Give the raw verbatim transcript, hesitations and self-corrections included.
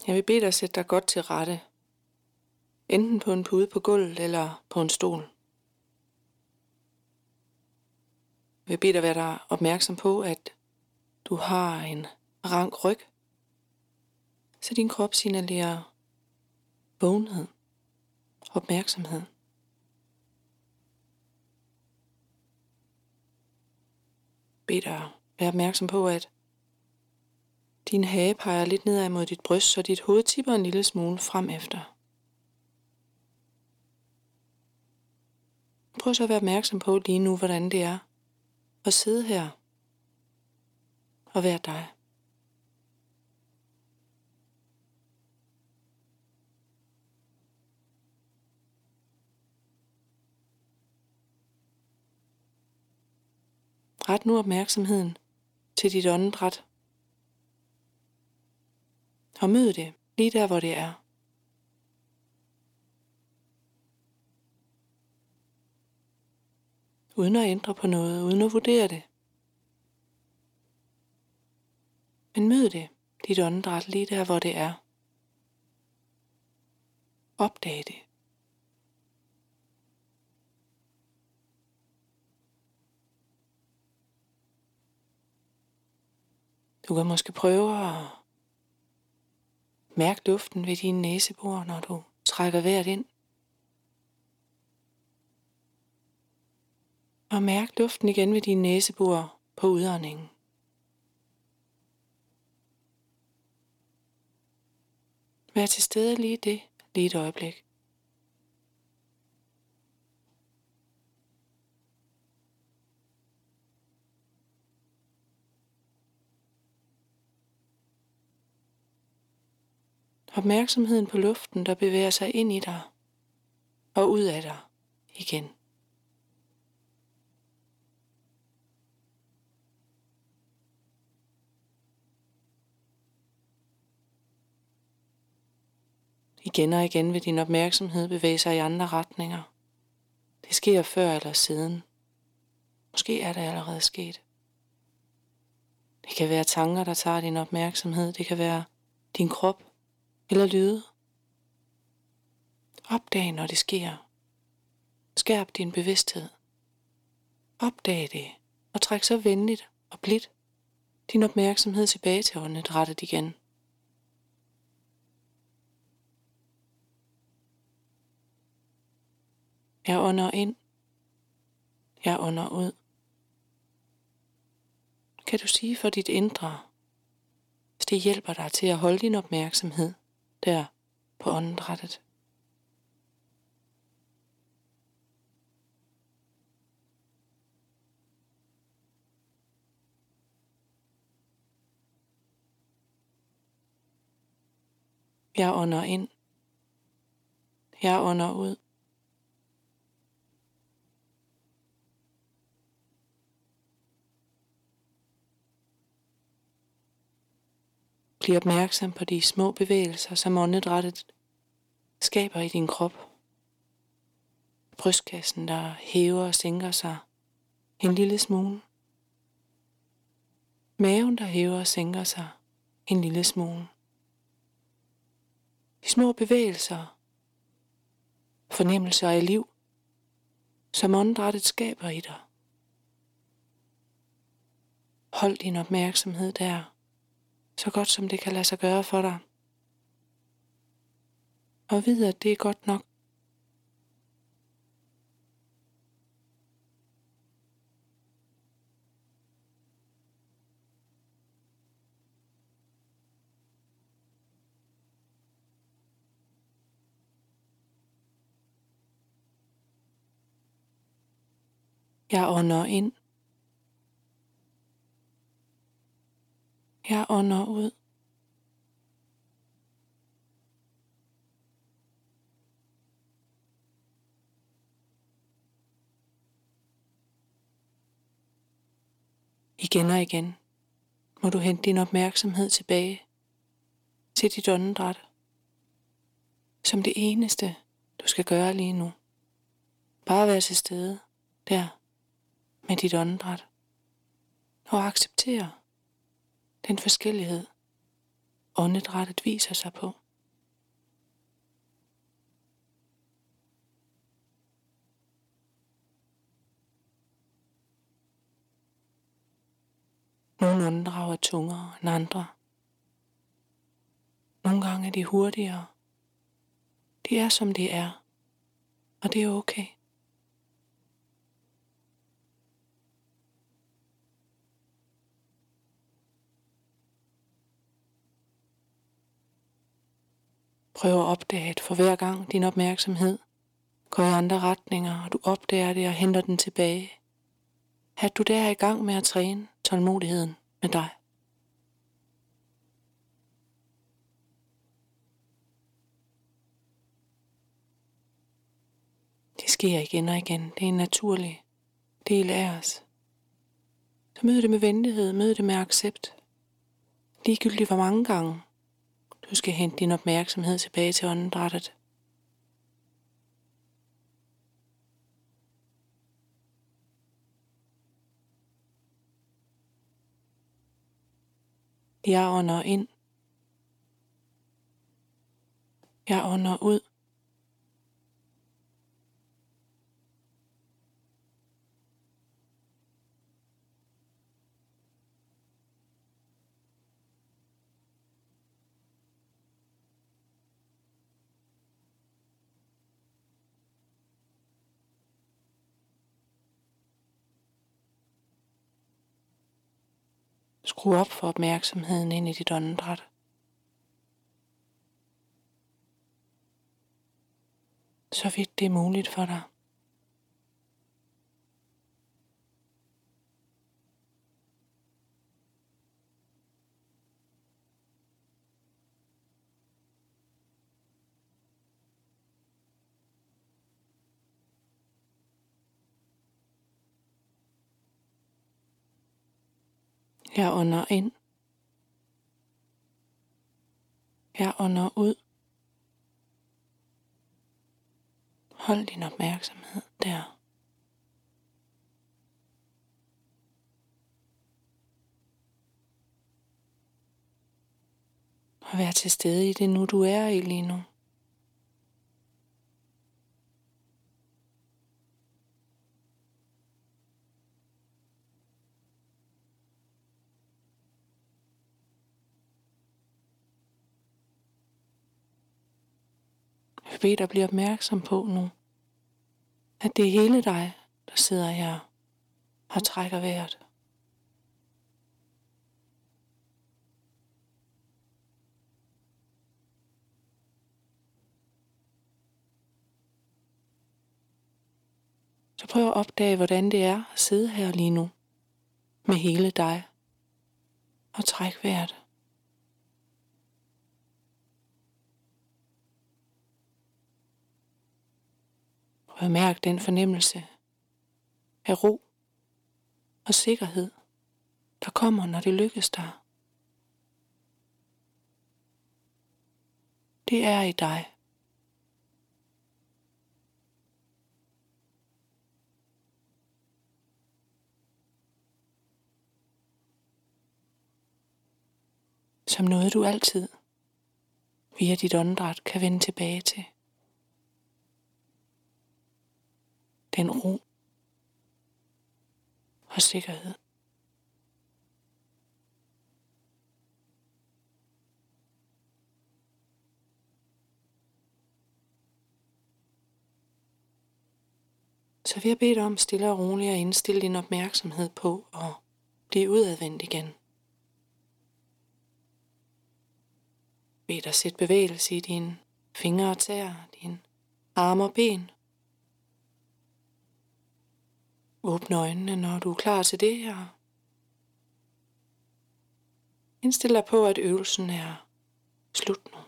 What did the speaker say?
Jeg vil bede dig sætte dig godt til rette, enten på en pude på gulvet eller på en stol. Jeg vil bede dig være dig opmærksom på, at du har en rank ryg, så din krop signalerer vågenhed, opmærksomhed. Bed dig være opmærksom på, at din hage peger lidt nedad mod dit bryst, så dit hoved tipper en lille smule frem efter. Prøv så at være opmærksom på lige nu, hvordan det er at sidde her og være dig. Ret nu opmærksomheden til dit åndedræt og mød det lige der, hvor det er. Uden at ændre på noget, uden at vurdere det. Men mød det, dit åndedræt, lige der, hvor det er. Opdag det. Du kan måske prøve at mærke luften ved dine næsebor, når du trækker vejret ind. Og mærk luften igen ved dine næsebor på udåndingen. Vær til stede lige det, lige et øjeblik. Opmærksomheden på luften, der bevæger sig ind i dig og ud af dig igen. Igen og igen vil din opmærksomhed bevæge sig i andre retninger. Det sker før eller siden. Måske er det allerede sket. Det kan være tanker, der tager din opmærksomhed. Det kan være din krop eller lyde. Opdag, når det sker. Skærp din bevidsthed. Opdag det og træk så venligt og blidt din opmærksomhed tilbage til åndedrættet igen. Jeg ånder ind. Jeg ånder ud. Kan du sige for dit indre, hvis det hjælper dig til at holde din opmærksomhed der på åndedrættet. Jeg ånder ind. Jeg ånder ud. Bliv opmærksom på de små bevægelser, som åndedrættet skaber i din krop. Brystkassen, der hæver og sænker sig en lille smule. Maven, der hæver og sænker sig en lille smule. De små bevægelser, fornemmelser af liv, som åndedrættet skaber i dig. Hold din opmærksomhed der, så godt som det kan lade sig gøre for dig. Og vid, at det er godt nok. Jeg ånder ind. Jeg ånder ud. Igen og igen må du hente din opmærksomhed tilbage til dit åndedræt, som det eneste, du skal gøre lige nu. Bare være til stede der med dit åndedræt og acceptere den forskellighed, åndedrættet viser sig på. Nogle åndedrag er tungere end andre. Nogle gange er de hurtigere. De er som de er, og det er okay. Prøv at opdage, at for hver gang din opmærksomhed går i andre retninger, og du opdager det og henter den tilbage, at du der er i gang med at træne tålmodigheden med dig. Det sker igen og igen. Det er en naturlig del af os. Så mød det med venlighed, mød det med accept. Ligegyldigt hvor mange gange du skal hente din opmærksomhed tilbage til åndedrættet. Jeg ånder ind. Jeg ånder ud. Skru op for opmærksomheden ind i dit åndedræt. Så vidt det er muligt for dig. Jeg ånder ind. Jeg ånder ud. Hold din opmærksomhed der. Og vær til stede i det nu, du er i lige nu. Jeg vil bede dig blive opmærksom på nu, at det er hele dig, der sidder her og trækker vejret. Så prøv at opdage, hvordan det er at sidde her lige nu med hele dig og trække vejret. Prøv at mærke den fornemmelse af ro og sikkerhed, der kommer, når det lykkes dig. Det er i dig. Som noget du altid via dit åndedræt kan vende tilbage til. Den ro og sikkerhed. Så vil jeg bede dig om stille og roligt at indstille din opmærksomhed på at blive udadvendt igen. Bed dig sætte bevægelse i dine fingre og tæer, dine arme og ben. Åbne øjnene, når du er klar til det her. Indstil dig på, at øvelsen er slut nu.